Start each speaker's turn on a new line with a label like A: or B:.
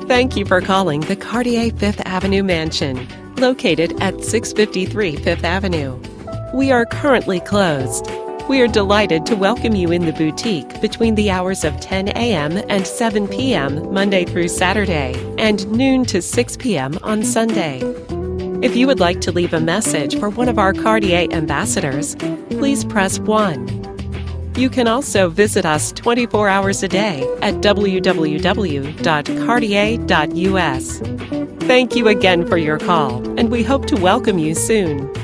A: Thank you for calling the Cartier Fifth Avenue Mansion, located at 653 Fifth Avenue. We are currently closed. We are delighted to welcome you in the boutique between the hours of 10 a.m. and 7 p.m. Monday through Saturday, and noon to 6 p.m. on Sunday. If you would like to leave a message for one of our Cartier ambassadors, please press 1. You can also visit us 24 hours a day at www.cartier.us. Thank you again for your call, and we hope to welcome you soon.